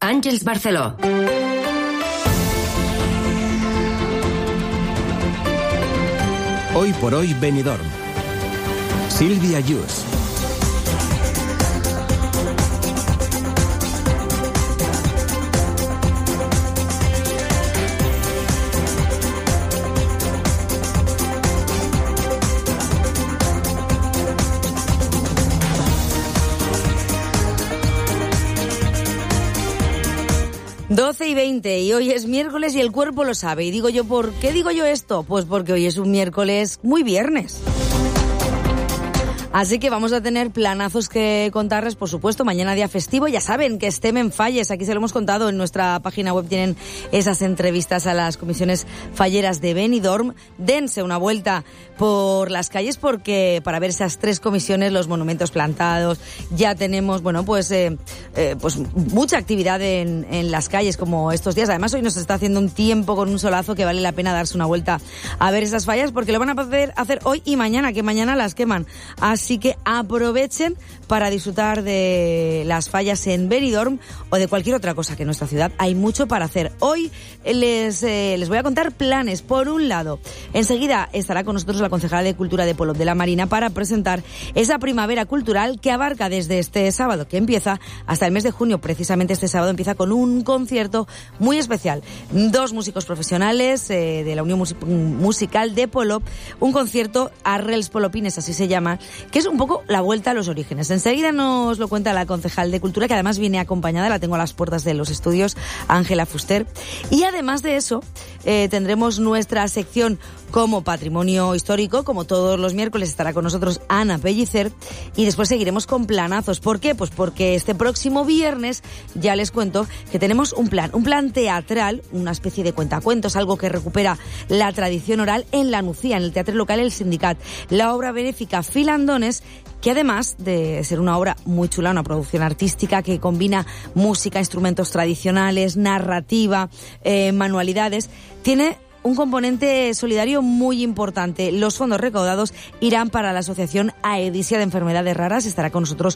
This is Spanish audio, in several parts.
Àngels Barceló. Hoy por hoy Benidorm. Sílvia Yus. Doce y 20 y hoy es miércoles y el cuerpo lo sabe. Y digo yo, ¿por qué digo yo esto? Pues porque hoy es un miércoles muy viernes. Así que vamos a tener planazos que contarles, por supuesto, mañana día festivo. Ya saben que STEM en Falles, aquí se lo hemos contado, en nuestra página web tienen esas entrevistas a las comisiones falleras de Benidorm. Dense una vuelta por las calles porque para ver esas 3 comisiones, los monumentos plantados, ya tenemos, bueno, pues mucha actividad en las calles como estos días. Además, hoy nos está haciendo un tiempo con un solazo que vale la pena darse una vuelta a ver esas fallas porque lo van a poder hacer hoy y mañana, que mañana las queman. Así que aprovechen para disfrutar de las fallas en Benidorm o de cualquier otra cosa que en nuestra ciudad hay mucho para hacer. Hoy les voy a contar planes. Por un lado, enseguida estará con nosotros la concejala de Cultura de Polop de la Marina para presentar esa primavera cultural que abarca desde este sábado, que empieza hasta el mes de junio. Precisamente este sábado empieza con un concierto muy especial. 2 músicos profesionales de la Unión Musical de Polop, un concierto Arrels Polopines, así se llama, que es un poco la vuelta a los orígenes. Enseguida nos lo cuenta la concejal de Cultura, que además viene acompañada, la tengo a las puertas de los estudios, Ángela Fuster. Y además de eso, tendremos nuestra sección como patrimonio histórico, como todos los miércoles estará con nosotros Ana Pellicer, y después seguiremos con planazos. ¿Por qué? Pues porque este próximo viernes ya les cuento que tenemos un plan teatral, una especie de cuentacuentos, algo que recupera la tradición oral en La Nucía, en el Teatro Local El Sindicat. La obra benéfica Filandones, que además de ser una obra muy chula, una producción artística que combina música, instrumentos tradicionales, narrativa, manualidades, tiene un componente solidario muy importante. Los fondos recaudados irán para la Asociación Aedisia de Enfermedades Raras. Estará con nosotros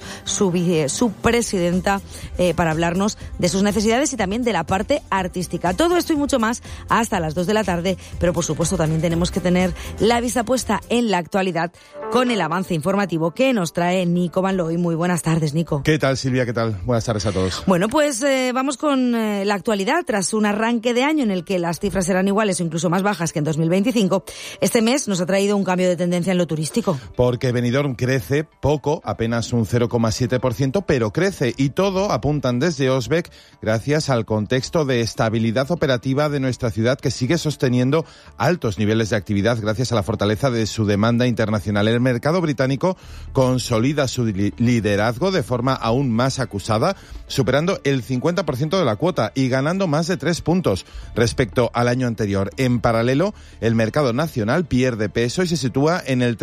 su presidenta para hablarnos de sus necesidades y también de la parte artística. Todo esto y mucho más hasta las 2 de la tarde, pero por supuesto también tenemos que tener la vista puesta en la actualidad con el avance informativo que nos trae Nico Manloy. Muy buenas tardes, Nico. ¿Qué tal, Silvia? ¿Qué tal? Buenas tardes a todos. Bueno, pues vamos con la actualidad. Tras un arranque de año en el que las cifras eran iguales o incluso más bajas que en 2025, este mes nos ha traído un cambio de tendencia en lo turístico. Porque Benidorm crece poco, apenas un 0,7%, pero crece, y todo apuntan desde Osbec gracias al contexto de estabilidad operativa de nuestra ciudad, que sigue sosteniendo altos niveles de actividad gracias a la fortaleza de su demanda internacional. El mercado británico consolida su liderazgo de forma aún más acusada, superando el 50% de la cuota y ganando más de 3 puntos respecto al año anterior. En paralelo, el mercado nacional pierde peso y se sitúa en el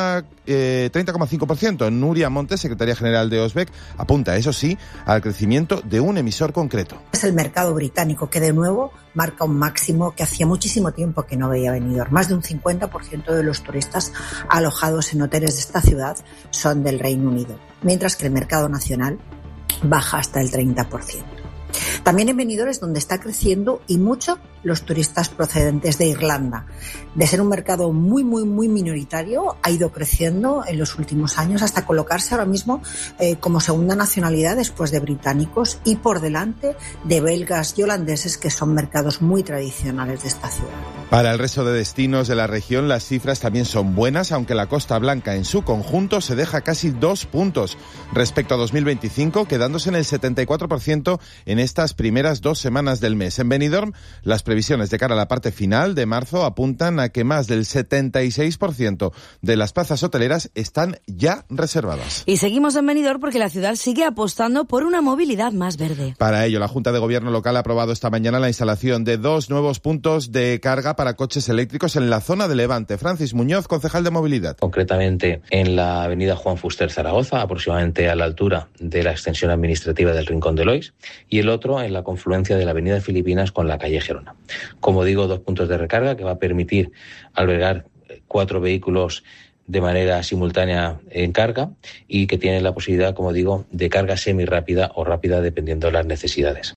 30,5%. Nuria Montes, secretaria general de Osbec, apunta, eso sí, al crecimiento de un emisor concreto. Es el mercado británico que de nuevo marca un máximo que hacía muchísimo tiempo que no veía venir. Más de un 50% de los turistas alojados en hoteles de esta ciudad son del Reino Unido, mientras que el mercado nacional baja hasta el 30%. También en Benidorm es donde está creciendo y mucho los turistas procedentes de Irlanda. De ser un mercado muy minoritario, ha ido creciendo en los últimos años hasta colocarse ahora mismo como segunda nacionalidad después de británicos y por delante de belgas y holandeses, que son mercados muy tradicionales de esta ciudad. Para el resto de destinos de la región, las cifras también son buenas, aunque la Costa Blanca en su conjunto se deja casi 2 puntos respecto a 2025, quedándose en el 74% en estas primeras 2 semanas del mes. En Benidorm, las previsiones de cara a la parte final de marzo apuntan a que más del 76% de las plazas hoteleras están ya reservadas. Y seguimos en Benidorm porque la ciudad sigue apostando por una movilidad más verde. Para ello, la Junta de Gobierno local ha aprobado esta mañana la instalación de 2 nuevos puntos de carga para coches eléctricos en la zona de Levante. Francis Muñoz, concejal de movilidad. Concretamente en la avenida Juan Fuster Zaragoza, aproximadamente a la altura de la extensión administrativa del Rincón de Lois, y el otro en la confluencia de la avenida Filipinas con la calle Gerona. Como digo, 2 puntos de recarga que va a permitir albergar 4 vehículos de manera simultánea en carga y que tienen la posibilidad, como digo, de carga semirápida o rápida dependiendo de las necesidades.